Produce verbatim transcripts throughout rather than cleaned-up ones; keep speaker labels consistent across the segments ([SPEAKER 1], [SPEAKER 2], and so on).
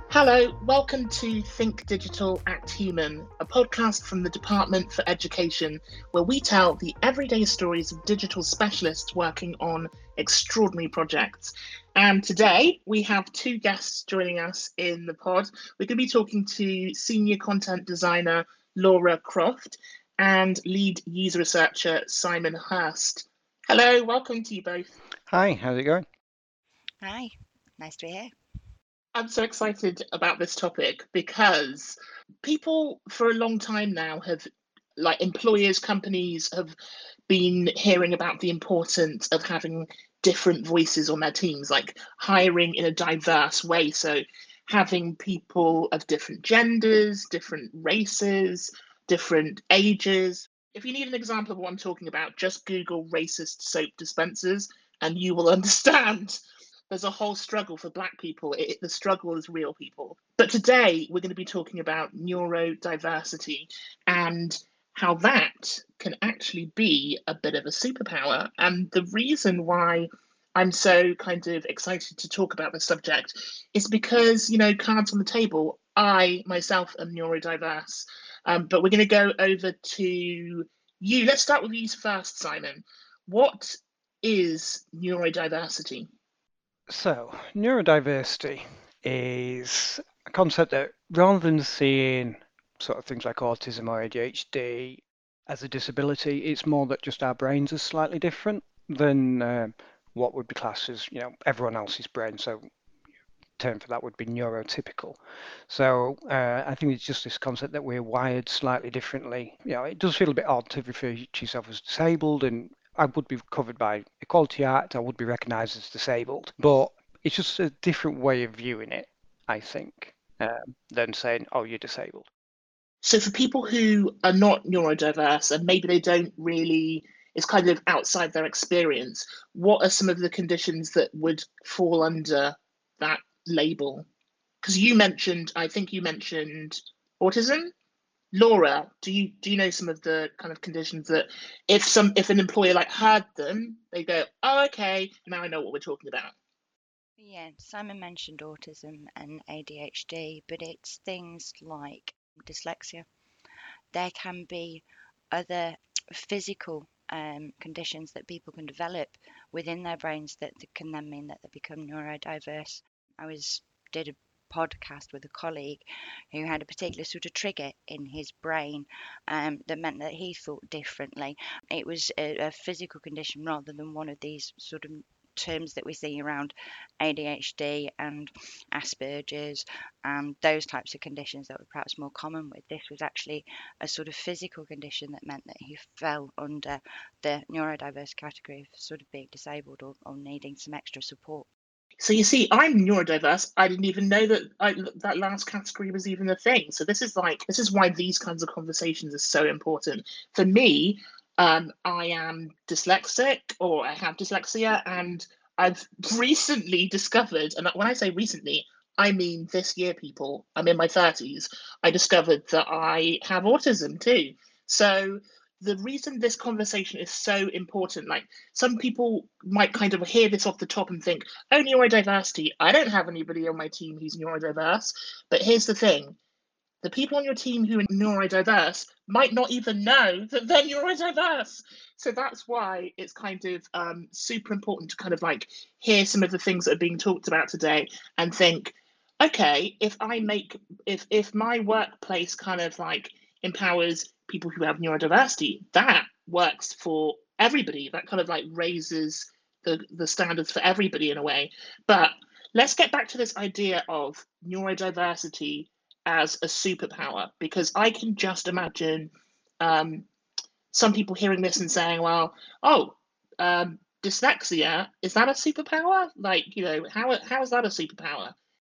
[SPEAKER 1] Hello, welcome to Think Digital, Act Human, a podcast from the Department for Education, where we tell the everyday stories of digital specialists working on extraordinary projects. And today we have two guests joining us in the pod. We're going to be talking to senior content designer Laura Croft and lead user researcher Simon Hurst. Hello, welcome to you both.
[SPEAKER 2] Hi, how's it going?
[SPEAKER 3] Hi, nice to be here.
[SPEAKER 1] I'm so excited about this topic because people for a long time now have, like employers, companies have been hearing about the importance of having different voices on their teams, like hiring in a diverse way. So having people of different genders, different races, different ages. If you need an example of what I'm talking about, just Google racist soap dispensers and you will understand. There's a whole struggle for Black people. It, the struggle is real, people. But today we're going to be talking about neurodiversity and how that can actually be a bit of a superpower. And the reason why I'm so kind of excited to talk about this subject is because, you know, cards on the table, I myself am neurodiverse. Um, but we're going to go over to you. Let's start with you first, Simon. What is neurodiversity?
[SPEAKER 2] So, neurodiversity is a concept that rather than seeing sort of things like autism or A D H D as a disability, it's more that just our brains are slightly different than uh, what would be classed as, you know, everyone else's brain. So, term for that would be neurotypical. So, uh, I think it's just this concept that we're wired slightly differently. You know, it does feel a bit odd to refer to yourself as disabled, and I would be covered by Equality Act, I would be recognised as disabled, but it's just a different way of viewing it, I think, um, than saying, oh, you're disabled.
[SPEAKER 1] So for people who are not neurodiverse and maybe they don't really, it's kind of outside their experience, what are some of the conditions that would fall under that label? Because you mentioned, I think you mentioned autism. Laura, do you do you know some of the kind of conditions that if some if an employer like heard them, they go, oh, okay, now I know what we're talking about.
[SPEAKER 3] Yeah, Simon mentioned autism and A D H D, but it's things like dyslexia. There can be other physical um, conditions that people can develop within their brains that, that can then mean that they become neurodiverse. I was did a podcast with a colleague who had a particular sort of trigger in his brain um, that meant that he thought differently. It was a, a physical condition rather than one of these sort of terms that we see around A D H D and Asperger's and those types of conditions that were perhaps more common with. This was actually a sort of physical condition that meant that he fell under the neurodiverse category of sort of being disabled or, or needing some extra support.
[SPEAKER 1] So you see, I'm neurodiverse. I didn't even know that I, that last category was even a thing. So this is like this is why these kinds of conversations are so important. For me, um, I am dyslexic or I have dyslexia, and I've recently discovered, and when I say recently, I mean this year, people. I'm in my thirties. I discovered that I have autism too. So the reason this conversation is so important, like some people might kind of hear this off the top and think, oh, neurodiversity. I don't have anybody on my team who's neurodiverse. But here's the thing, the people on your team who are neurodiverse might not even know that they're neurodiverse. So that's why it's kind of um, super important to kind of like hear some of the things that are being talked about today and think, okay, if I make, if if my workplace kind of like empowers people who have neurodiversity, that works for everybody. That kind of like raises the the standards for everybody in a way. But let's get back to this idea of neurodiversity as a superpower, because I can just imagine um, some people hearing this and saying, well, oh, um, dyslexia, is that a superpower? Like, you know, how, how is that a superpower?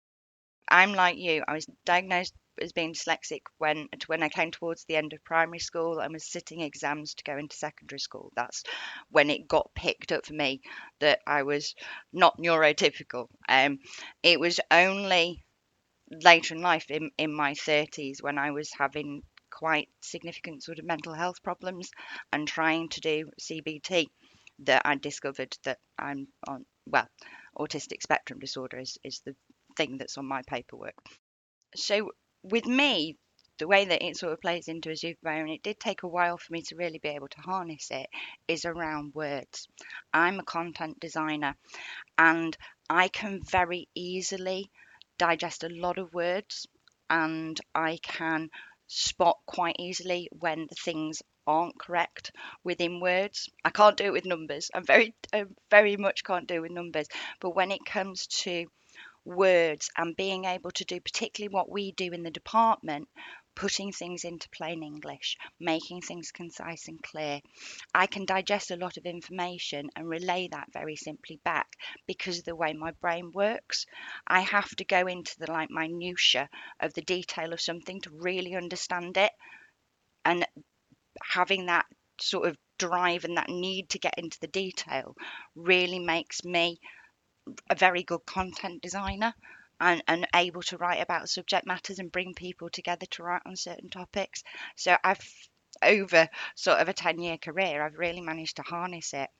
[SPEAKER 3] I'm like you. I was diagnosed as being dyslexic when when I came towards the end of primary school and was sitting exams to go into secondary school. That's when it got picked up for me that I was not neurotypical. Um, it was only later in life, in, in my thirties, when I was having quite significant sort of mental health problems and trying to do C B T, that I discovered that I'm on, well, autistic spectrum disorder is, is the thing that's on my paperwork. so with me, the way that it sort of plays into a superpower, and it did take a while for me to really be able to harness it, is around words. I'm a content designer, and I can very easily digest a lot of words, and I can spot quite easily when the things aren't correct within words. I can't do it with numbers. I'm very, I very much can't do it with numbers. But when it comes to words and being able to do particularly what we do in the department, putting things into plain English, making things concise and clear, I can digest a lot of information and relay that very simply back because of the way my brain works. I have to go into the like minutia of the detail of something to really understand it, and having that sort of drive and that need to get into the detail really makes me a very good content designer, and, and able to write about subject matters and bring people together to write on certain topics. So I've, over sort of a ten year career, I've really managed to harness it.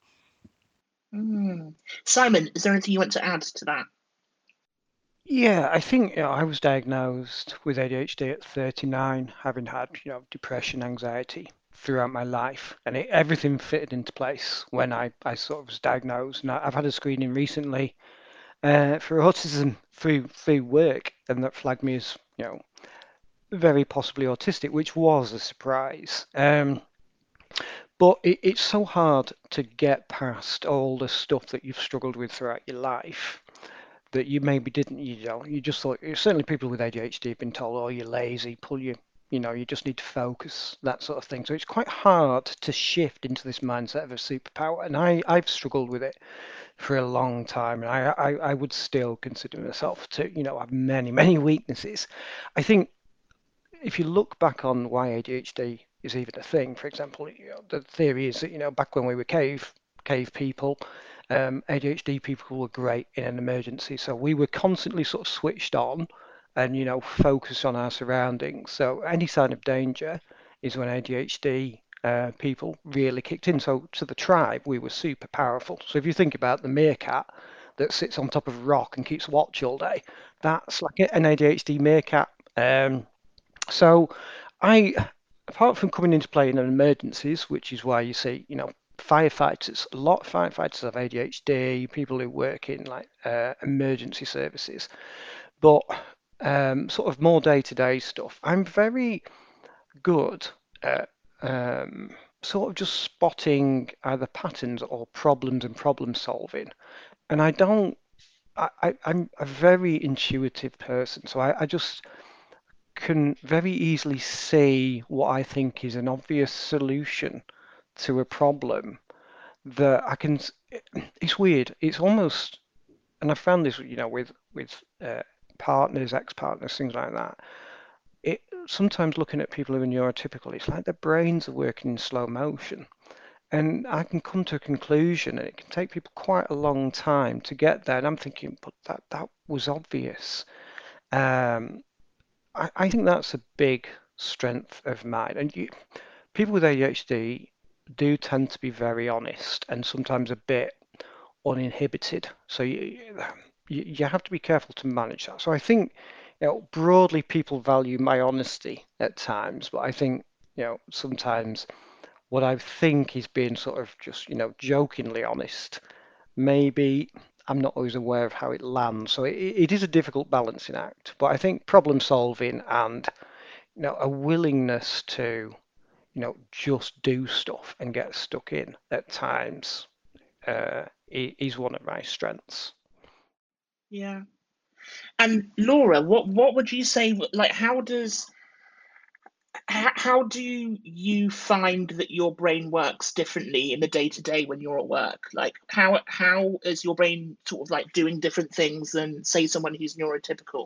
[SPEAKER 1] Mm. Simon, is there anything you want to add to that?
[SPEAKER 2] Yeah, I think you know, I was diagnosed with A D H D at thirty-nine, having had you know depression, anxiety throughout my life, and it, everything fitted into place when I, I sort of was diagnosed. And I, I've had a screening recently uh, for autism through through work, and that flagged me as you know very possibly autistic, which was a surprise. Um, but it, it's so hard to get past all the stuff that you've struggled with throughout your life that you maybe didn't, you know, you just thought, certainly people with A D H D have been told, oh, you're lazy, pull you, you know, you just need to focus, that sort of thing. So it's quite hard to shift into this mindset of a superpower. And I, I've struggled with it for a long time. And I, I, I would still consider myself to, you know, have many, many weaknesses. I think if you look back on why A D H D is even a thing, for example, you know, the theory is that, you know, back when we were cave, cave people, um, A D H D people were great in an emergency. So we were constantly sort of switched on and, you know, focused on our surroundings. So any sign of danger is when A D H D uh, people really kicked in. So to the tribe, we were super powerful. So if you think about the meerkat that sits on top of a rock and keeps watch all day, that's like an A D H D meerkat. Um, so I, apart from coming into play in emergencies, which is why you see, you know, firefighters, a lot of firefighters have A D H D, people who work in like uh, emergency services, but um, sort of more day-to-day stuff. I'm very good at um, sort of just spotting either patterns or problems and problem solving. And I don't, I, I, I'm a very intuitive person, so I, I just can very easily see what I think is an obvious solution to a problem that I can. It's weird. It's almost, and I found this, you know, with with uh, partners, ex-partners, things like that. It sometimes looking at people who are neurotypical, it's like their brains are working in slow motion, and I can come to a conclusion, and it can take people quite a long time to get there. And I'm thinking, but that that was obvious. Um, I, I think that's a big strength of mine. And you, people with A D H D do tend to be very honest and sometimes a bit uninhibited. So you, you, you have to be careful to manage that. So I think, you know, broadly people value my honesty at times, but I think, you know, sometimes what I think is being sort of just, you know, jokingly honest, maybe I'm not always aware of how it lands. So it, it is a difficult balancing act. But I think problem solving and you know, a willingness to, you know, just do stuff and get stuck in at times uh, is one of my strengths.
[SPEAKER 1] Yeah. And Laura, what what would you say? Like, how does how, how do you find that your brain works differently in the day to day when you're at work? Like, how how is your brain sort of like doing different things than say someone who's neurotypical?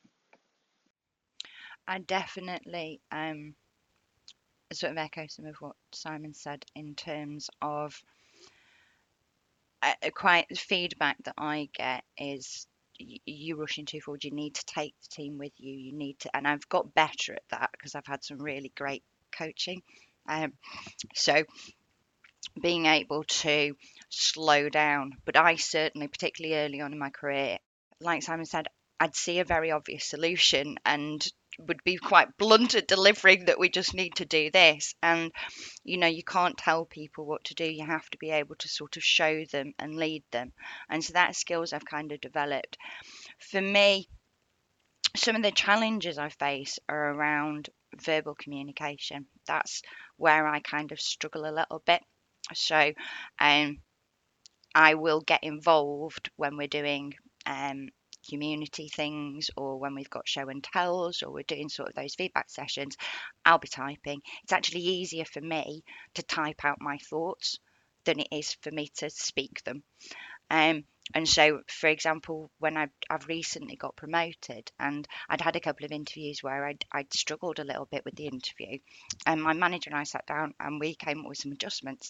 [SPEAKER 3] I definitely um, sort of echo some of what Simon said in terms of uh, quite the feedback that I get is y- you rushing too forward. You need to take the team with you. You need to, and I've got better at that because I've had some really great coaching. Um, so being able to slow down, but I certainly, particularly early on in my career, like Simon said, I'd see a very obvious solution and would be quite blunt at delivering that we just need to do this. And, you know, you can't tell people what to do. You have to be able to sort of show them and lead them. And so that's skills I've kind of developed. For me, some of the challenges I face are around verbal communication. That's where I kind of struggle a little bit. So, um, I will get involved when we're doing um, community things or when we've got show and tells or we're doing sort of those feedback sessions. I'll be typing. It's actually easier for me to type out my thoughts than it is for me to speak them. Um, and so, for example, when I've, I've recently got promoted and I'd had a couple of interviews where I'd, I'd struggled a little bit with the interview, and my manager and I sat down and we came up with some adjustments.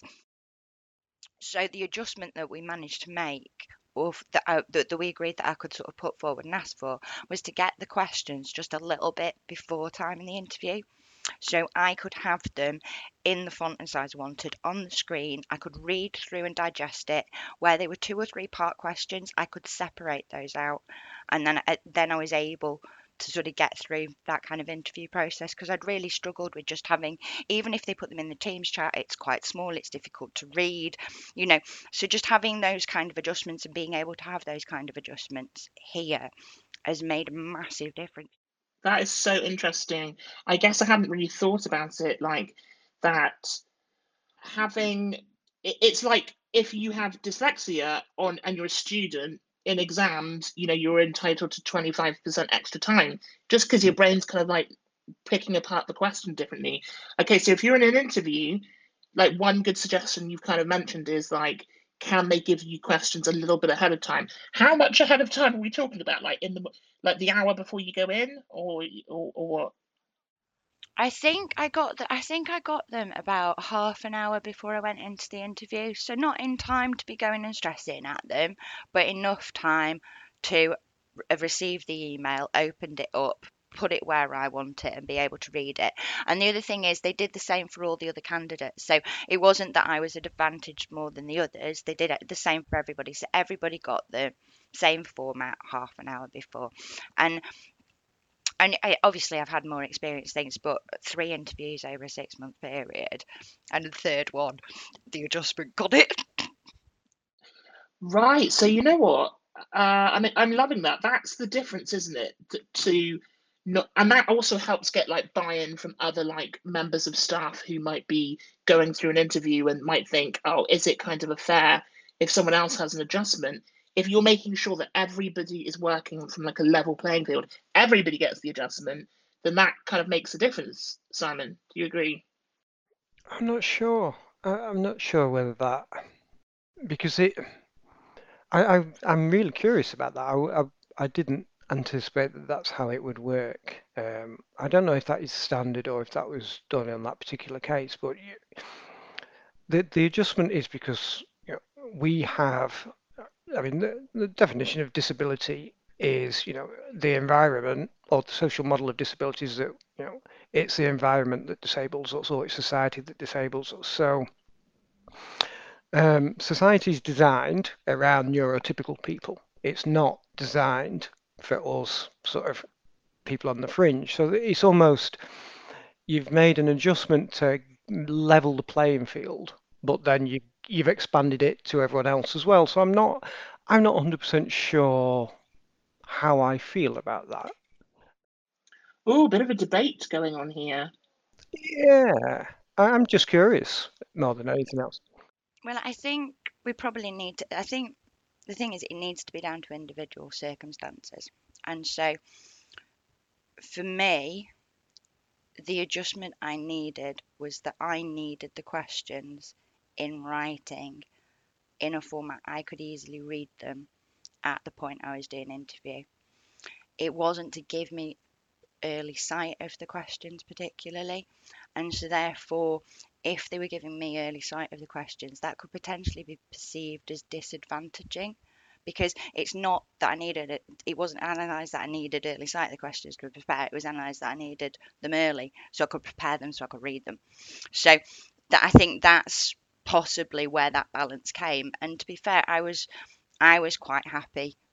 [SPEAKER 3] So the adjustment that we managed to make, or that, I, that, that we agreed that I could sort of put forward and ask for, was to get the questions just a little bit before time in the interview. So I could have them in the font and size I wanted on the screen. I could read through and digest it. Where they were two or three part questions, I could separate those out, and then I, then I was able to sort of get through that kind of interview process because I'd really struggled with just having, even if they put them in the Teams chat, it's quite small, it's difficult to read, you know. So just having those kind of adjustments and being able to have those kind of adjustments here has made a massive difference.
[SPEAKER 1] That is so interesting. I guess I hadn't really thought about it like that. Having it, it's like if you have dyslexia on and you're a student in exams, you know, you're entitled to twenty-five percent extra time just because your brain's kind of like picking apart the question differently. Okay, so if you're in an interview, like one good suggestion you've kind of mentioned is like, can they give you questions a little bit ahead of time? How much ahead of time are we talking about? Like in the like the hour before you go in, or or, or what?
[SPEAKER 3] I think I got the, I think I got them about half an hour before I went into the interview. So not in time to be going and stressing at them, but enough time to have received the email, opened it up, put it where I want it and be able to read it. And the other thing is they did the same for all the other candidates. So it wasn't that I was advantaged more than the others. They did it the same for everybody. So everybody got the same format half an hour before. And and I, obviously I've had more experience things, but three interviews over a six month period, and the third one, the adjustment got it.
[SPEAKER 1] Right. So you know what? Uh, I mean, I'm loving that. That's the difference, isn't it? To, to not, and that also helps get like buy-in from other like members of staff who might be going through an interview and might think, oh, is it kind of a fair if someone else has an adjustment? If you're making sure that everybody is working from like a level playing field, everybody gets the adjustment, then that kind of makes a difference. Simon, do you agree?
[SPEAKER 2] I'm not sure. I, I'm not sure whether that because it. I, I I'm really curious about that. I, I, I didn't anticipate that that's how it would work. Um, I don't know if that is standard or if that was done on that particular case, but you, the the adjustment is because you know, we have. I mean, the, the definition of disability is, you know, the environment or the social model of disability is that, you know, it's the environment that disables us or it's society that disables us. So um, society is designed around neurotypical people. It's not designed for us sort of people on the fringe. So it's almost you've made an adjustment to level the playing field, but then you you've expanded it to everyone else as well. So I'm not I'm not one hundred percent sure how I feel about that.
[SPEAKER 1] Oh, bit of a debate going on here.
[SPEAKER 2] Yeah, I- I'm just curious more than anything else.
[SPEAKER 3] Well, I think we probably need to, I think the thing is, it needs to be down to individual circumstances. And so for me, the adjustment I needed was that I needed the questions in writing in a format I could easily read them at the point I was doing interview. It wasn't to give me early sight of the questions particularly, and so therefore if they were giving me early sight of the questions that could potentially be perceived as disadvantaging, because it's not that I needed it, it wasn't analysed that I needed early sight of the questions to prepare, it was analysed that I needed them early so I could prepare them so I could read them. So that, I think that's possibly where that balance came, and to be fair, I was I was quite happy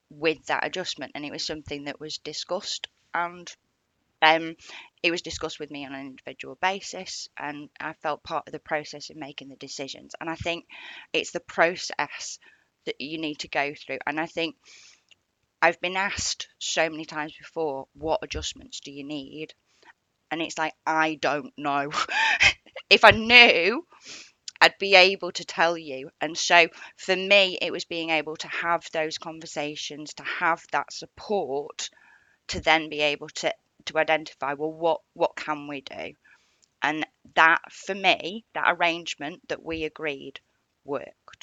[SPEAKER 3] with that adjustment, and it was something that was discussed, and um, it was discussed with me on an individual basis, and I felt part of the process in making the decisions. And I think it's the process that you need to go through. And I think I've been asked so many times before, what adjustments do you need? And it's like, I don't know. If I knew, I'd be able to tell you. And so for me, it was being able to have those conversations, to have that support, to then be able to to identify, well, what what can we do? And that, for me, that arrangement that we agreed worked.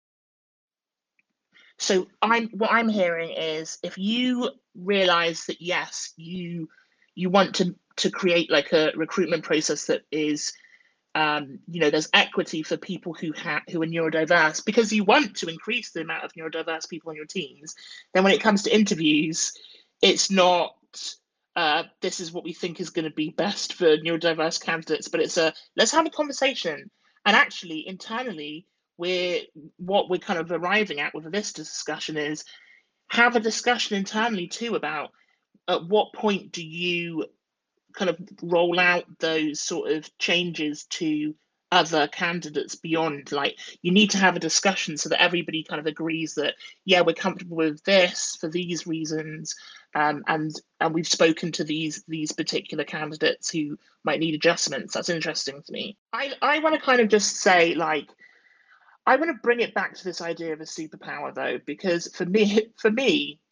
[SPEAKER 1] So I'm what I'm hearing is, if you realize that yes, you you want to to create like a recruitment process that is, um, you know, there's equity for people who have who are neurodiverse, because you want to increase the amount of neurodiverse people on your teams. Then when it comes to interviews, it's not uh, this is what we think is going to be best for neurodiverse candidates, but it's a let's have a conversation. And actually, internally, we're what we're kind of arriving at with this discussion is have a discussion internally too about at what point do you kind of roll out those sort of changes to other candidates beyond, like, you need to have a discussion so that everybody kind of agrees that yeah, we're comfortable with this for these reasons, um, and and we've spoken to these these particular candidates who might need adjustments. That's interesting to me. I I want to kind of just say, like, I want to bring it back to this idea of a superpower though, because for me for me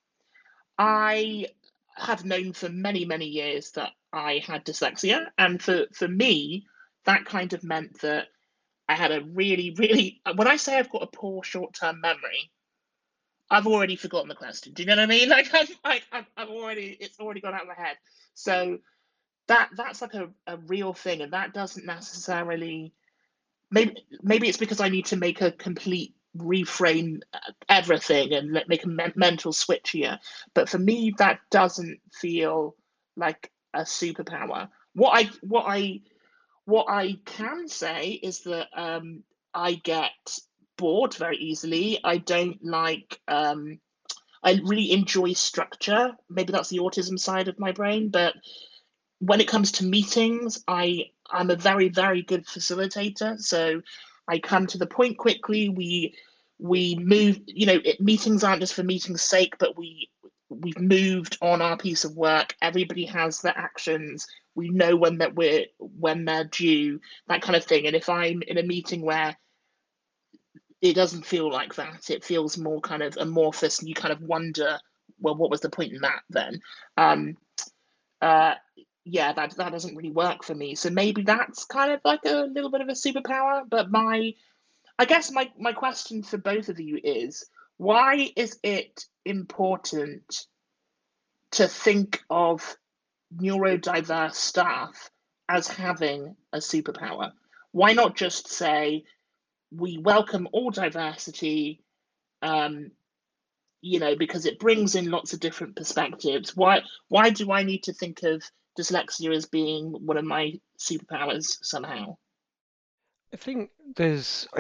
[SPEAKER 1] I have known for many, many years that I had dyslexia. And for, for me, that kind of meant that I had a really, really, when I say I've got a poor short term memory, I've already forgotten the question. Do you know what I mean? Like, I'm, like I've, I've already, it's already gone out of my head. So that that's like a, a real thing. And that doesn't necessarily, maybe maybe it's because I need to make a complete reframe everything and let, make a men- mental switch here. But for me, that doesn't feel like a superpower. What I what I what I can say is that um, I get bored very easily. I don't like. Um, I really enjoy structure. Maybe that's the autism side of my brain, but when it comes to meetings, I I'm a very, very good facilitator. So I come to the point quickly. We we move. You know, it, meetings aren't just for meeting's sake, but we we've moved on our piece of work. Everybody has their actions. We know when that we're when they're due, that kind of thing. And if I'm in a meeting where it doesn't feel like that, it feels more kind of amorphous, and you kind of wonder, well, what was the point in that then? Um, uh, yeah, that that doesn't really work for me. So maybe that's kind of like a little bit of a superpower. But my, I guess my my question for both of you is, why is it important to think of neurodiverse staff as having a superpower? Why not just say we welcome all diversity? Um, you know, because it brings in lots of different perspectives. Why why do I need to think of dyslexia as being one of my superpowers somehow?
[SPEAKER 2] I think there's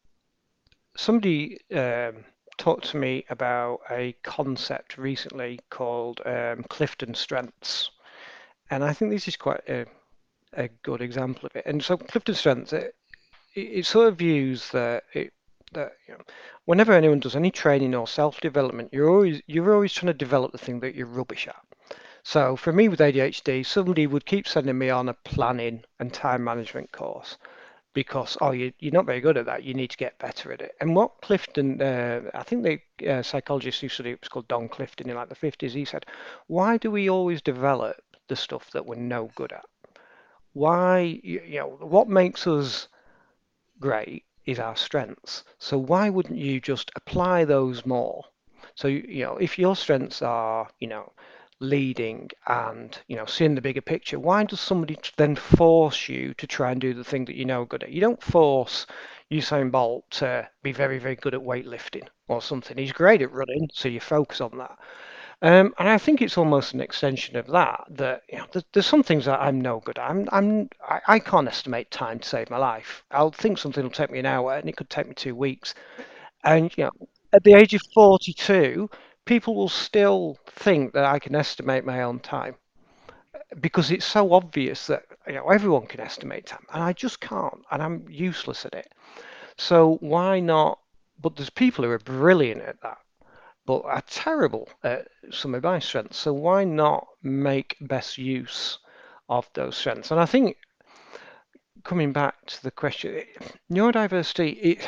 [SPEAKER 2] somebody um, talked to me about a concept recently called um, Clifton Strengths, and I think this is quite a, a good example of it. And so Clifton Strengths, it, it, it sort of views that it that you know, whenever anyone does any training or self-development, you're always you're always trying to develop the thing that you're rubbish at. So for me with A D H D, somebody would keep sending me on a planning and time management course because, oh, you, you're not very good at that, you need to get better at it. And what Clifton, uh, I think the uh, psychologist who studied it was called Don Clifton in like the fifties, he said, why do we always develop the stuff that we're no good at? Why, you, you know, what makes us great is our strengths. So why wouldn't you just apply those more? So, you know, if your strengths are, you know, leading and, you know, seeing the bigger picture, why does somebody then force you to try and do the thing that you know good at? You don't force Usain Bolt to be very, very good at weightlifting or something. He's great at running, so you focus on that. Um, and I think it's almost an extension of that. That you know, there's, there's some things that I'm no good at. I'm, I'm, I, I can't estimate time to save my life. I'll think something will take me an hour, and it could take me two weeks. And you know, at the age of forty-two, people will still think that I can estimate my own time because it's so obvious that you know everyone can estimate time, and I just can't, and I'm useless at it. So why not? But there's people who are brilliant at that, but are terrible at some of my strengths. So why not make best use of those strengths? And I think coming back to the question, neurodiversity, it,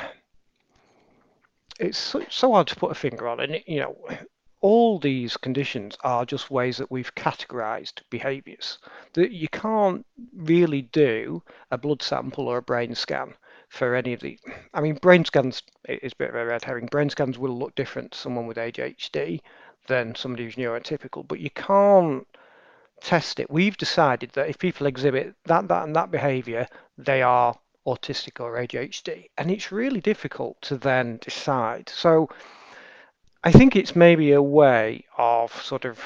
[SPEAKER 2] it's so, so hard to put a finger on, and it, you know, all these conditions are just ways that we've categorized behaviors. That you can't really do a blood sample or a brain scan for any of the. I mean, brain scans is a bit of a red herring. Brain scans will look different to someone with A D H D than somebody who's neurotypical, but you can't test it. We've decided that if people exhibit that, that, and that behavior, they are autistic or A D H D, and it's really difficult to then decide. So I think it's maybe a way of sort of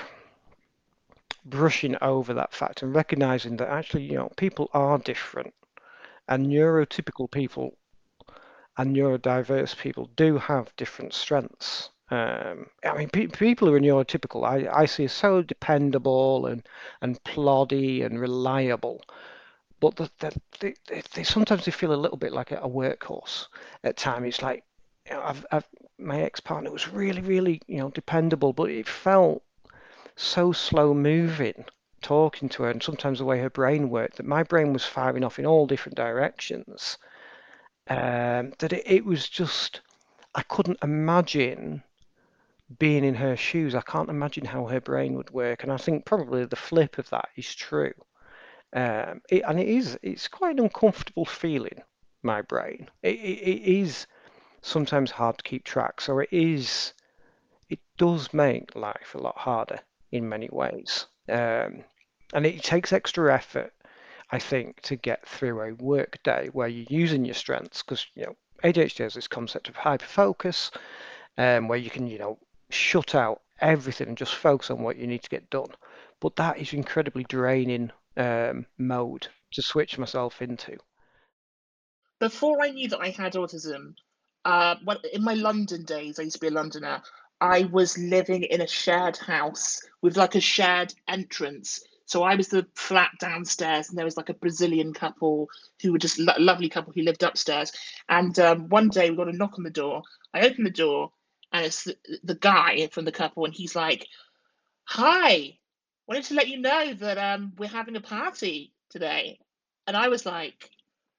[SPEAKER 2] brushing over that fact and recognizing that actually, you know, people are different, and neurotypical people and neurodiverse people do have different strengths. Um, I mean, pe people who are neurotypical, I, I see as so dependable and and ploddy and reliable, but the, the, they, they, they sometimes they feel a little bit like a, a workhorse at times. It's like, you know, I've, I've my ex-partner was really, really, you know, dependable, but it felt so slow moving talking to her, and sometimes the way her brain worked, that my brain was firing off in all different directions. Um, that it, it was just, I couldn't imagine being in her shoes. I can't imagine how her brain would work. And I think probably the flip of that is true. Um, it, and it is, it's quite an uncomfortable feeling, my brain. It, it, it is sometimes hard to keep track. So it is, it does make life a lot harder in many ways. Um, and it takes extra effort, I think, to get through a work day where you're using your strengths, because you know A D H D has this concept of hyper focus, um, where you can you know shut out everything and just focus on what you need to get done. But that is incredibly draining um, mode to switch myself into.
[SPEAKER 1] Before I knew that I had autism, uh, when, in my London days, I used to be a Londoner. I was living in a shared house with like a shared entrance. So I was the flat downstairs, and there was like a Brazilian couple who were just lo- lovely couple who lived upstairs. And um, one day we got a knock on the door. I opened the door, and it's the, the guy from the couple, and he's like, "Hi, wanted to let you know that um, we're having a party today." And I was like,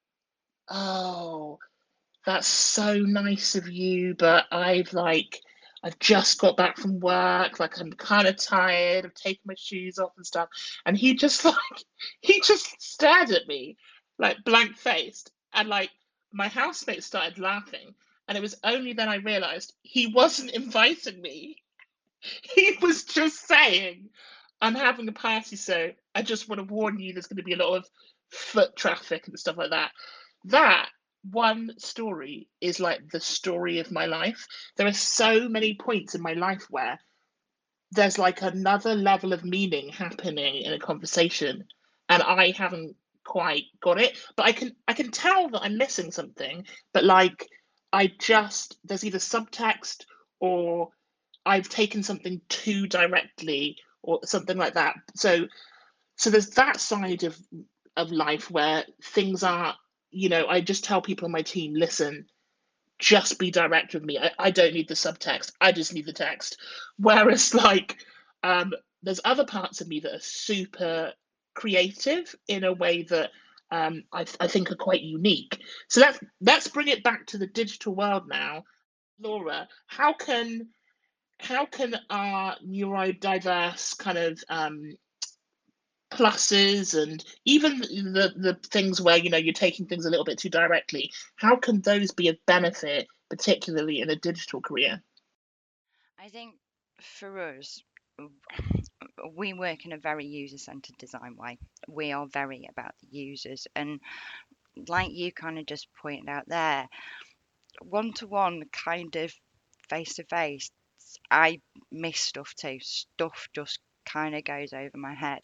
[SPEAKER 1] "Oh, that's so nice of you, but I've like I've just got back from work, like I'm kind of tired of taking my shoes off and stuff." And he just like he just stared at me like blank faced, and like my housemate started laughing, and it was only then I realized he wasn't inviting me. He was just saying, "I'm having a party, so I just want to warn you there's going to be a lot of foot traffic and stuff like that." That one story is like the story of my life. There are so many points in my life where there's like another level of meaning happening in a conversation, and I haven't quite got it, but I can I can tell that I'm missing something, but like I just there's either subtext, or I've taken something too directly, or something like that. So so there's that side of of life where things are, you know, I just tell people on my team, listen, just be direct with me. I, I don't need the subtext. I just need the text. Whereas like um there's other parts of me that are super creative in a way that um I, I think are quite unique. So let's let's bring it back to the digital world now. Laura, how can how can our neurodiverse kind of um, pluses, and even the the things where you know you're taking things a little bit too directly, how can those be of benefit, particularly in a digital career?
[SPEAKER 3] I think for us, we work in a very user-centered design way. We are very about the users, and like you kind of just pointed out there, one-to-one kind of face-to-face, I miss stuff too. Stuff just kind of goes over my head.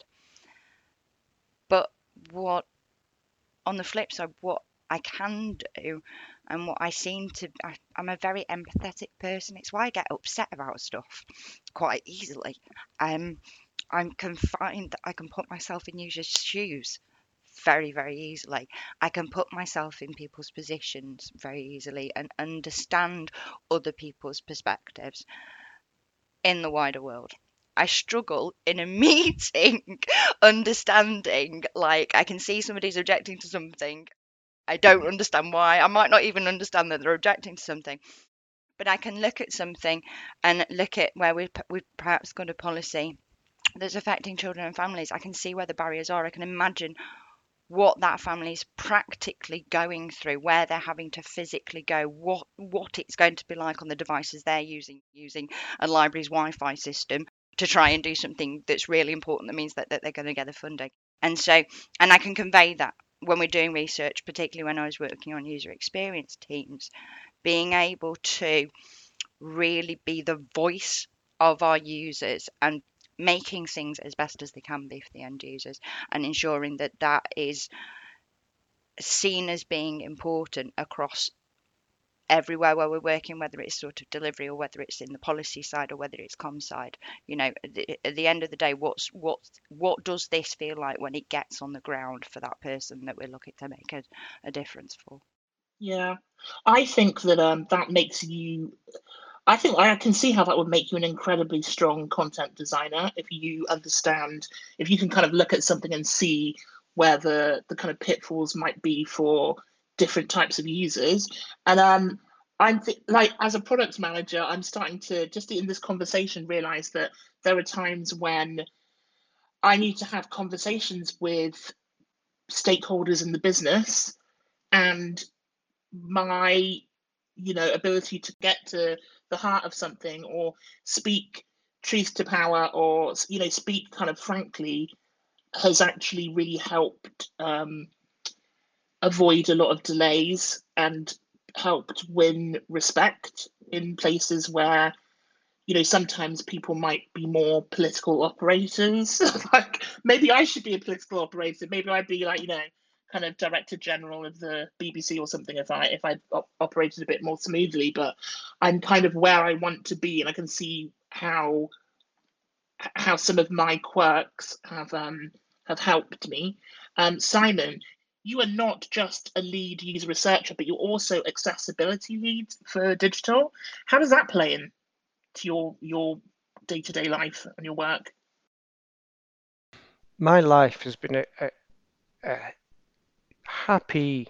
[SPEAKER 3] But what on the flip side, what I can do And what I seem to, I, I'm a very empathetic person. It's why I get upset about stuff quite easily. Um, I'm confined that I can put myself in users' shoes very, very easily. I can put myself in people's positions very easily and understand other people's perspectives in the wider world. I struggle in a meeting understanding, like, I can see somebody's objecting to something. I don't understand why. I might not even understand that they're objecting to something, but I can look at something and look at where we've, we've perhaps got a policy that's affecting children and families. I can see where the barriers are. I can imagine what that family's practically going through, where they're having to physically go, what what it's going to be like on the devices they're using, using a library's Wi-Fi system to try and do something that's really important that means that, that they're going to get the funding. And so, and I can convey that when we're doing research, particularly when I was working on user experience teams, being able to really be the voice of our users and making things as best as they can be for the end users, and ensuring that that is seen as being important across everywhere where we're working, whether it's sort of delivery or whether it's in the policy side or whether it's com side. You know, at the, at the end of the day, what's what what does this feel like when it gets on the ground for that person that we're looking to make a, a difference for?
[SPEAKER 1] Yeah, I think that um that makes you. I think I can see how that would make you an incredibly strong content designer if you understand, if you can kind of look at something and see where the the kind of pitfalls might be for different types of users. And um, I'm th- like, as a product manager, I'm starting to just in this conversation realize that there are times when I need to have conversations with stakeholders in the business, and my you know ability to get to the heart of something, or speak truth to power, or you know speak kind of frankly, has actually really helped um, avoid a lot of delays and helped win respect in places where you know sometimes people might be more political operators. Like, maybe I should be a political operator. Maybe I'd be like, you know kind of director general of the B B C or something, if i if i op- operated a bit more smoothly. But I'm kind of where I want to be, and I can see how how some of my quirks have um have helped me. um Simon, you are not just a lead user researcher, but you're also accessibility lead for digital. How does that play in to your your day-to-day life and your work?
[SPEAKER 2] My life has been a, a, a happy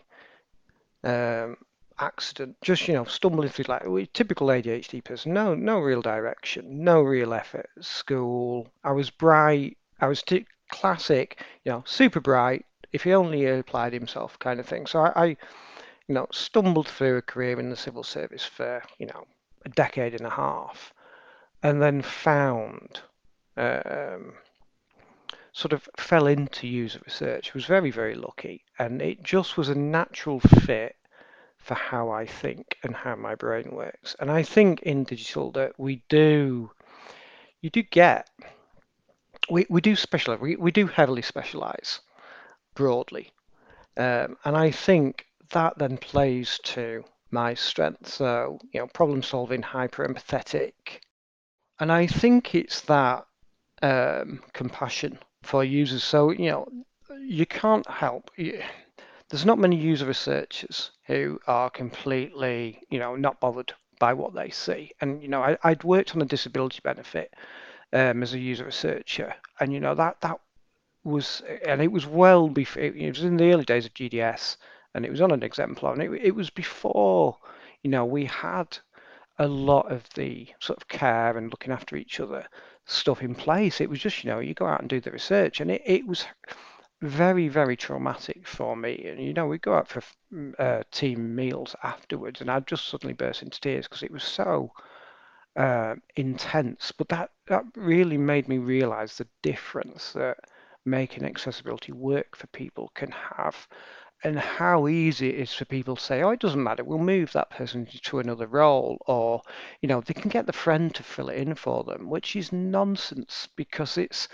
[SPEAKER 2] um, accident, just you know, stumbling through like a typical A D H D person. No, no real direction, no real effort at school. I was bright. I was t- classic, you know, super bright. If he only applied himself, kind of thing. So I, I, you know, stumbled through a career in the civil service for you know a decade and a half, and then found. Um, sort of fell into user research, was very, very lucky, and it just was a natural fit for how I think and how my brain works. And I think in digital that we do, you do get, we, we do specialize, we, we do heavily specialize broadly. Um, and I think that then plays to my strength. So, you know, problem solving, hyper empathetic. And I think it's that um, compassion for users. So, you know, you can't help. You, there's not many user researchers who are completely, you know, not bothered by what they see. And, you know, I, I'd worked on a disability benefit um, as a user researcher, and, you know, that that was, and it was well before, it was in the early days of G D S, and it was on an exemplar, and it, it was before, you know, we had a lot of the sort of care and looking after each other stuff in place. It was just, you know, you go out and do the research, and it, it was very, very traumatic for me. And, you know, we go out for uh, team meals afterwards, and I'd just suddenly burst into tears because it was so uh, intense. But that, that really made me realize the difference that making accessibility work for people can have, and how easy it is for people to say, oh, it doesn't matter, we'll move that person to another role, or, you know, they can get the friend to fill it in for them, which is nonsense because it's,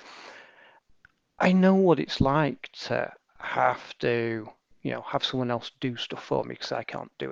[SPEAKER 2] I know what it's like to have to, you know, have someone else do stuff for me because I can't do it.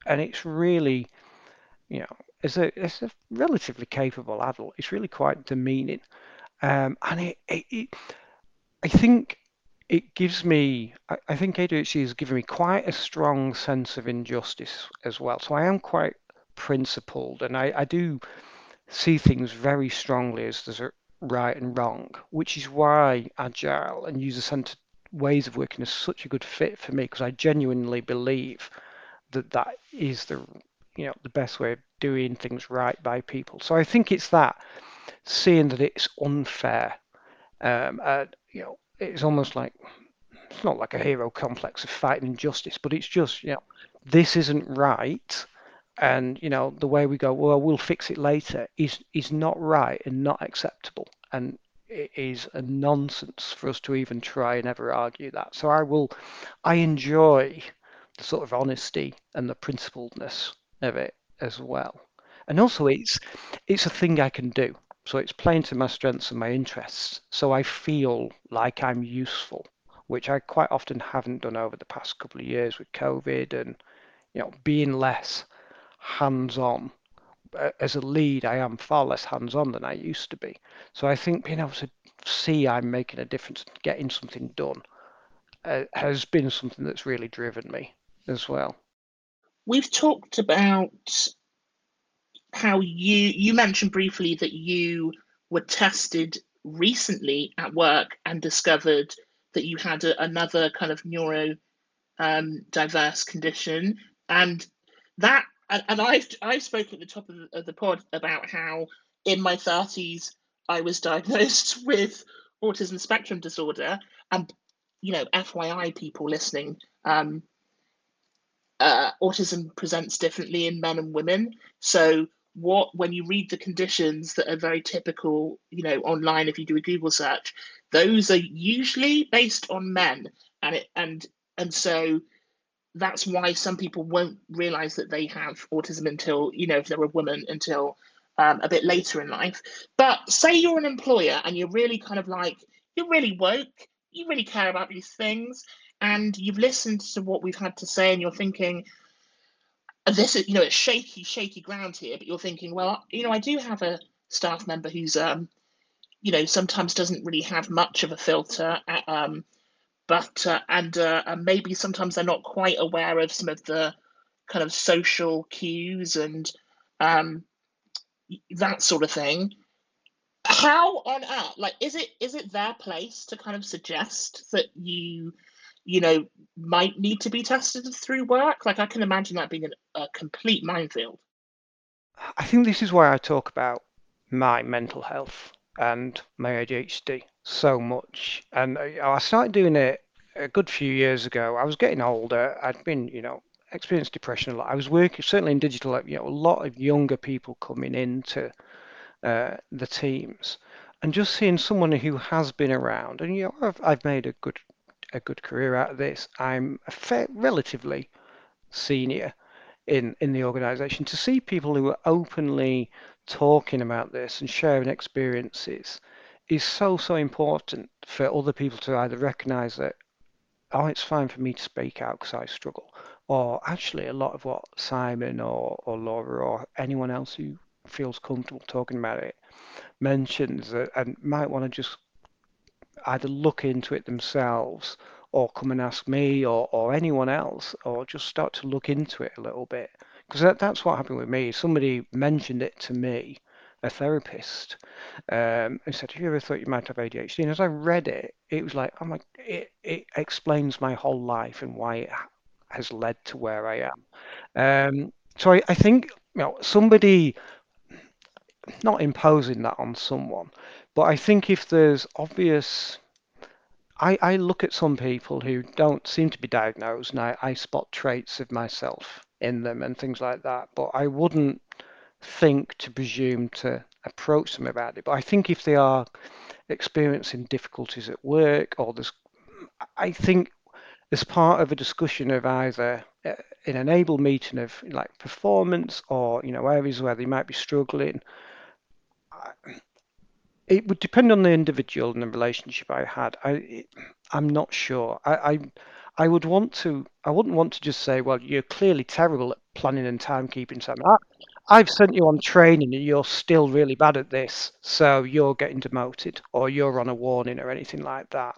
[SPEAKER 2] and it's really, you know, as a as a relatively capable adult, it's really quite demeaning. Um, and it, it, it I think it gives me, I, I think A D H D has given me quite a strong sense of injustice as well. So I am quite principled, and I, I do see things very strongly as there's a right and wrong, which is why agile and user-centered ways of working is such a good fit for me, because I genuinely believe that that is the, you know, the best way of doing things right by people. So I think it's that, seeing that it's unfair. Um, uh, you know, it's almost like, it's not like a hero complex of fighting injustice, but it's just, you know, this isn't right. And, you know, the way we go, well, we'll fix it later is is not right and not acceptable. And it is a nonsense for us to even try and ever argue that. So I will, I enjoy the sort of honesty and the principledness of it as well. And also it's it's a thing I can do. So it's playing to my strengths and my interests. So I feel like I'm useful, which I quite often haven't done over the past couple of years with COVID and, you know, being less hands-on. Uh, As a lead, I am far less hands-on than I used to be. So I think being able to see I'm making a difference, getting something done, uh, has been something that's really driven me as well.
[SPEAKER 1] We've talked about how you you mentioned briefly that you were tested recently at work and discovered that you had a, another kind of neuro um, diverse condition, and that and, and I've I've spoken at the top of the, of the pod about how in my thirties I was diagnosed with autism spectrum disorder, and you know, F Y I, people listening, um, uh, autism presents differently in men and women. So what when you read the conditions that are very typical, you know, online, if you do a Google search, those are usually based on men, and it and and so that's why some people won't realize that they have autism until, you know, if they're a woman, until um, a bit later in life. But say you're an employer and you're really kind of like, you're really woke, you really care about these things, and you've listened to what we've had to say, and you're thinking, this is, you know, it's shaky, shaky ground here, but you're thinking, well, you know, I do have a staff member who's, um, you know, sometimes doesn't really have much of a filter, uh, um, but uh, and uh, and maybe sometimes they're not quite aware of some of the kind of social cues and um, that sort of thing. How on earth, like, is it is it their place to kind of suggest that you, you know, might need to be tested through work? Like, I can imagine that being an, a complete minefield.
[SPEAKER 2] I think this is why I talk about my mental health and my A D H D so much. And uh, I started doing it a good few years ago. I was getting older. I'd been, you know, experienced depression a lot. I was working certainly in digital, like, you know, a lot of younger people coming into uh, the teams, and just seeing someone who has been around. And, you know, I've I've made a good a good career out of this. I'm a fair, relatively senior in in the organization. To see people who are openly talking about this and sharing experiences is so so important for other people to either recognize that, oh, it's fine for me to speak out because I struggle, or actually a lot of what Simon or or Laura or anyone else who feels comfortable talking about it mentions that, and might want to just either look into it themselves or come and ask me or, or anyone else, or just start to look into it a little bit. Because that, that's what happened with me. Somebody mentioned it to me, a therapist, um, and said, have you ever thought you might have A D H D? And as I read it, it was like, I'm like, it, it explains my whole life and why it has led to where I am. Um, so I, I think, you know, somebody not imposing that on someone, but I think if there's obvious, I, I look at some people who don't seem to be diagnosed, and I, I spot traits of myself in them and things like that, but I wouldn't think to presume to approach them about it. But I think if they are experiencing difficulties at work, or there's, I think as part of a discussion of either uh, in an able meeting of like performance or, you know, areas where they might be struggling, it would depend on the individual and the relationship I had. I, it, I'm not sure. I, I, I would want to. I wouldn't want to just say, "Well, you're clearly terrible at planning and timekeeping, Sam. I, I've sent you on training and you're still really bad at this, so you're getting demoted or you're on a warning or anything like that.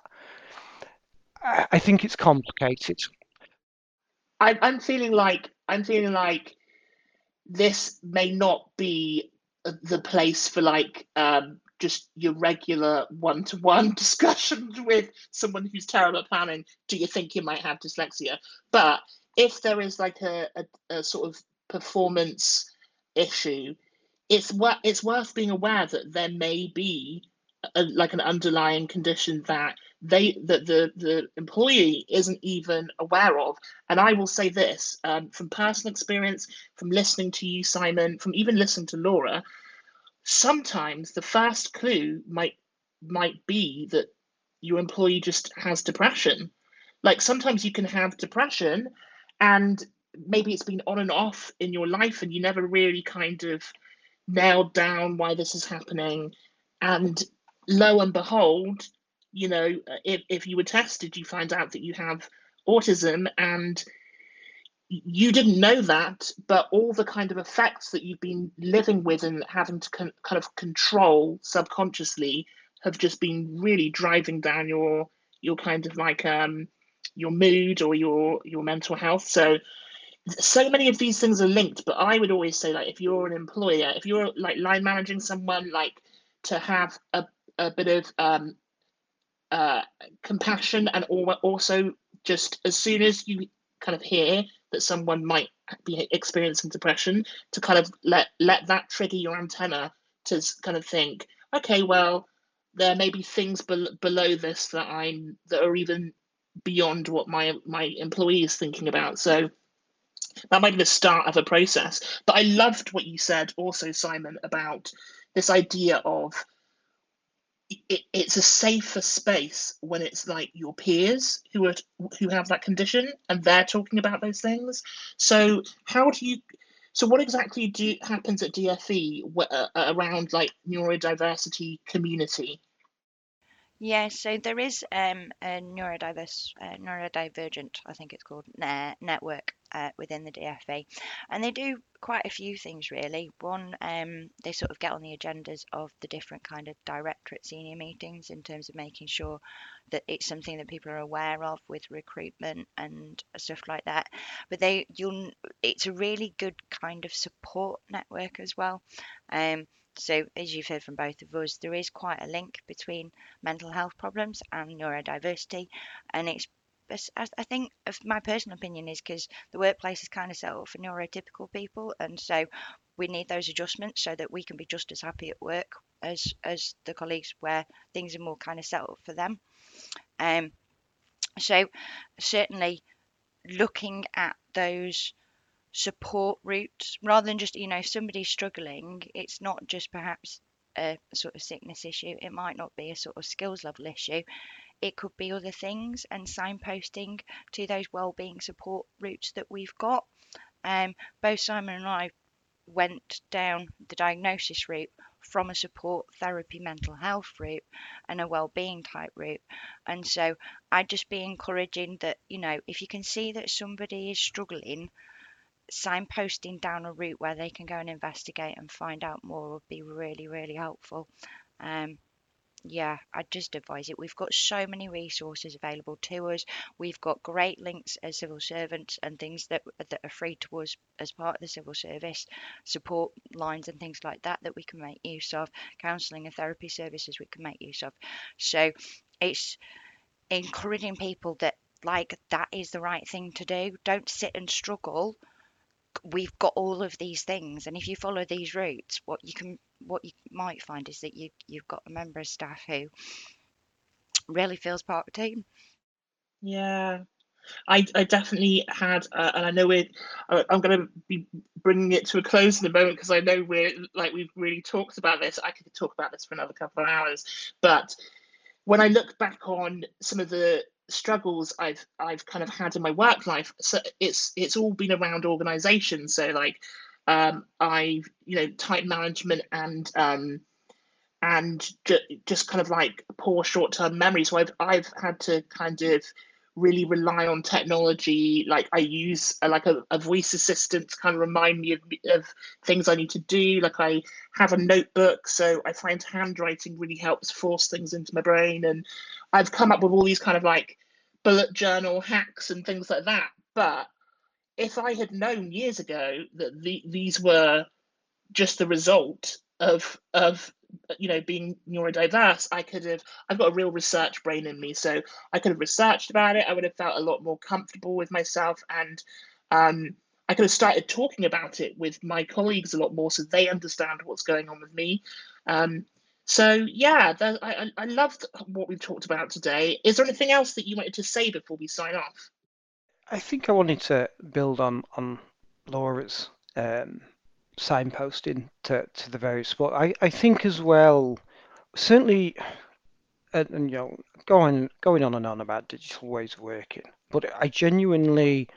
[SPEAKER 2] I, I think it's complicated.
[SPEAKER 1] I, I'm feeling like I'm feeling like this may not be the place for like um, just your regular one-to-one discussions with someone who's terrible at planning. Do you think you might have dyslexia? But if there is like a, a, a sort of performance issue, it's worth it's worth being aware that there may be a, like an underlying condition that they that the the employee isn't even aware of. And I will say this um, from personal experience, from listening to you, Simon, from even listening to Laura. Sometimes the first clue might might be that your employee just has depression. Like sometimes you can have depression, and maybe it's been on and off in your life, and you never really kind of nailed down why this is happening. And lo and behold, you know, if, if you were tested, you find out that you have autism, and you didn't know that, but all the kind of effects that you've been living with and having to con- kind of control subconsciously have just been really driving down your your kind of like um your mood or your your mental health. So so many of these things are linked, but I would always say, like, if you're an employer, if you're like line managing someone, like to have a, a bit of um, uh, compassion, and also just as soon as you kind of hear that someone might be experiencing depression, to kind of let let that trigger your antenna to kind of think, okay, well, there may be things be- below this that I'm that are even beyond what my my employee is thinking about. So that might be the start of a process. But I loved what you said also, Simon, about this idea of it, it's a safer space when it's like your peers who are who have that condition and they're talking about those things. So how do you? So what exactly do happens at D F E uh, around like neurodiversity community?
[SPEAKER 3] Yeah, so there is um, a neurodiverse, uh, neurodivergent, I think it's called, ne- network uh, within the D F A, and they do quite a few things really. One, um, they sort of get on the agendas of the different kind of directorate senior meetings in terms of making sure that it's something that people are aware of with recruitment and stuff like that. But they, you'll, it's a really good kind of support network as well. Um, so as you've heard from both of us, there is quite a link between mental health problems and neurodiversity, and it's I think my personal opinion is because the workplace is kind of set up for neurotypical people, and so we need those adjustments so that we can be just as happy at work as as the colleagues where things are more kind of set up for them. Um, so certainly looking at those support routes rather than just, you know, if somebody's struggling, it's not just perhaps a sort of sickness issue, it might not be a sort of skills level issue, it could be other things, and signposting to those wellbeing support routes that we've got. Um, both Simon and I went down the diagnosis route from a support therapy mental health route and a well-being type route, and so I'd just be encouraging that, you know, if you can see that somebody is struggling, signposting down a route where they can go and investigate and find out more would be really really helpful. um yeah, I'd just advise it. We've got so many resources available to us. We've got great links as civil servants and things that that are free to us as part of the civil service, support lines and things like that that we can make use of, counselling and therapy services we can make use of. So it's encouraging people that, like, that is the right thing to do. Don't sit and struggle. We've got all of these things, and if you follow these routes, what you can what you might find is that you you've got a member of staff who really feels part of the team.
[SPEAKER 1] Yeah. I, I definitely had, uh, and I know we're, uh, I'm going to be bringing it to a close in a moment because I know we're like we've really talked about this. I could talk about this for another couple of hours, but when I look back on some of the struggles I've I've kind of had in my work life, so it's it's all been around organisation. So like, um, I've you know time management and um, and ju- just kind of like poor short term memory. So I've I've had to kind of really rely on technology. Like I use a, like a, a voice assistant to kind of remind me of, of things I need to do. Like I have a notebook, so I find handwriting really helps force things into my brain. And I've come up with all these kind of like bullet journal hacks and things like that. But if I had known years ago that the, these were just the result of of you know being neurodiverse, I could have I've got a real research brain in me, so I could have researched about it. I would have felt a lot more comfortable with myself, and um, I could have started talking about it with my colleagues a lot more, so they understand what's going on with me. Um, so yeah, that, I I loved what we've talked about today. Is there anything else that you wanted to say before we sign off?
[SPEAKER 2] I think I wanted to build on on Laura's um, signposting to, to the various sport. I, I think as well, certainly, and, and you know, going going on and on about digital ways of working, but I genuinely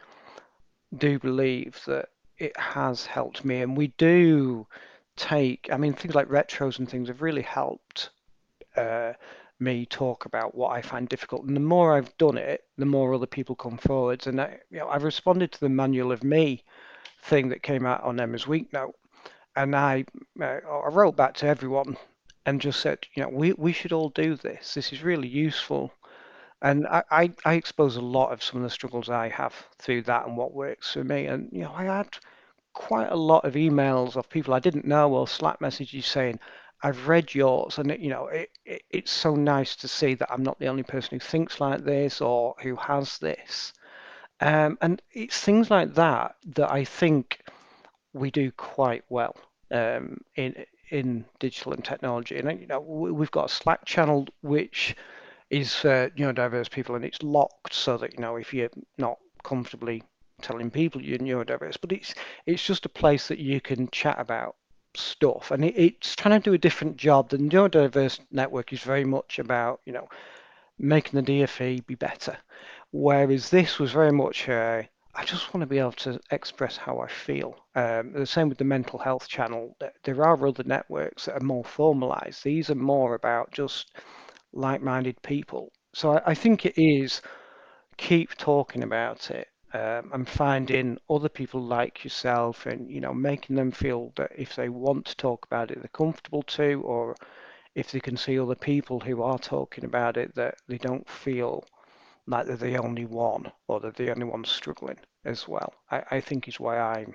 [SPEAKER 2] do believe that it has helped me, and we do take. I mean, things like retros and things have really helped uh, me talk about what I find difficult. And the more I've done it, the more other people come forwards. And I, you know, I've responded to the Manual of Me thing that came out on Emma's Week Note, and I uh, I wrote back to everyone and just said, you know, we we should all do this. This is really useful. And I, I, I expose a lot of some of the struggles I have through that and what works for me. And you know, I had quite a lot of emails of people I didn't know or Slack messages saying, I've read yours, and it, you know, it, it, it's so nice to see that I'm not the only person who thinks like this or who has this. Um, and it's things like that that I think we do quite well um, in in digital and technology. And you know, we've got a Slack channel which is for neurodiverse people, and it's locked so that you know if you're not comfortably telling people you're neurodiverse, but it's it's just a place that you can chat about stuff, and it, it's trying to do a different job. The neurodiverse network is very much about you know making the D F E be better, whereas this was very much uh, I just want to be able to express how I feel. Um, the same with the mental health channel. There are other networks that are more formalized. These are more about just like-minded people. So I, I think it is keep talking about it um, and finding other people like yourself and you know making them feel that if they want to talk about it they're comfortable to, or if they can see other people who are talking about it that they don't feel like they're the only one or they're the only one struggling as well. I, I think is why I'm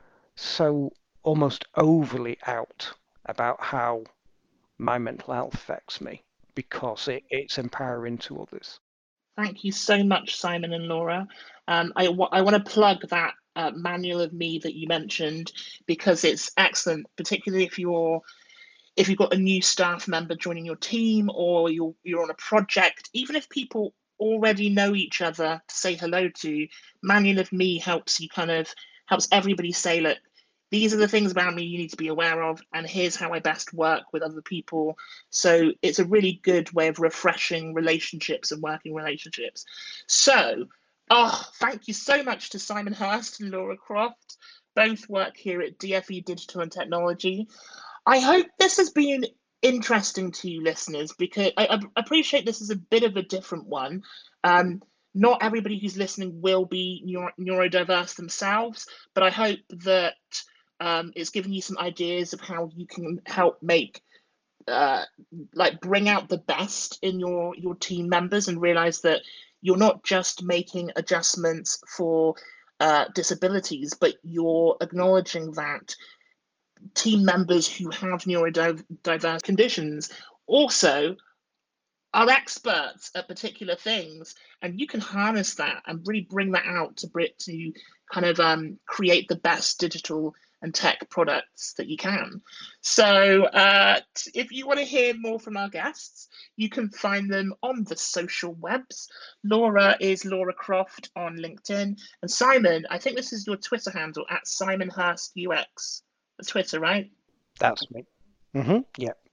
[SPEAKER 2] so almost overly out about how my mental health affects me, because it, it's empowering to others.
[SPEAKER 1] Thank you so much, Simon and Laura. Um, I, I want to plug that uh, Manual of Me that you mentioned because it's excellent, particularly if you're if you've got a new staff member joining your team or you're you're on a project. Even if people already know each other to say hello to, Manual of Me helps you kind of helps everybody say, look, these are the things about me you need to be aware of, and here's how I best work with other people. So it's a really good way of refreshing relationships and working relationships. So, oh, thank you so much to Simon Hurst and Laura Croft. Both work here at D F E Digital and Technology. I hope this has been interesting to you listeners, because I, I appreciate this is a bit of a different one. Um, not everybody who's listening will be neuro, neurodiverse themselves, but I hope that um, it's given you some ideas of how you can help make uh, like bring out the best in your your team members and realize that you're not just making adjustments for uh, disabilities, but you're acknowledging that team members who have neurodiverse conditions also are experts at particular things, and you can harness that and really bring that out to Brit to kind of um, create the best digital and tech products that you can. So uh, if you want to hear more from our guests, you can find them on the social webs. Laura is Laura Croft on LinkedIn, and Simon, I think this is your Twitter handle at Simon Hurst U X. That's Twitter, right?
[SPEAKER 2] That's me. Mm-hmm. Yeah.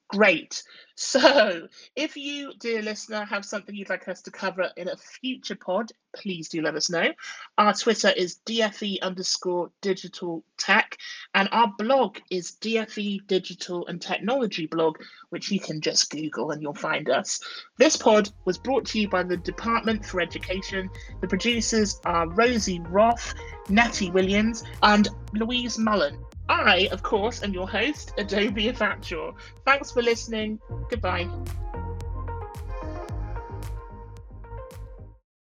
[SPEAKER 1] Great. So, if you, dear listener, have something you'd like us to cover in a future pod, please do let us know. Our Twitter is D F E underscore digital tech, and our blog is D F E Digital and Technology blog, which you can just Google and you'll find us. This pod was brought to you by the Department for Education. The producers are Rosie Roth, Nettie Williams, and Louise Mullen. I, of course, am your host, Adobe Afatshaw. Thanks for listening. Goodbye.